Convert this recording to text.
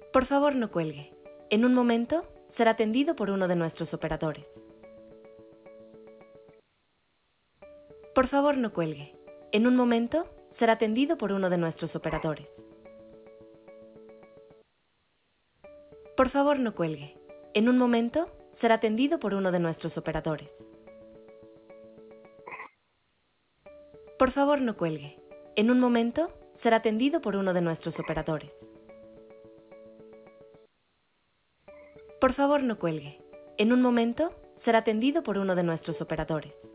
Por favor, no cuelgue. En un momento será atendido por uno de nuestros operadores. Por favor, no cuelgue. En un momento será atendido por uno de nuestros operadores. Por favor, no cuelgue. En un momento será atendido por uno de nuestros operadores. Por favor, no cuelgue. En un momento será atendido por uno de nuestros operadores. Por favor, no cuelgue. En un momento será atendido por uno de nuestros operadores.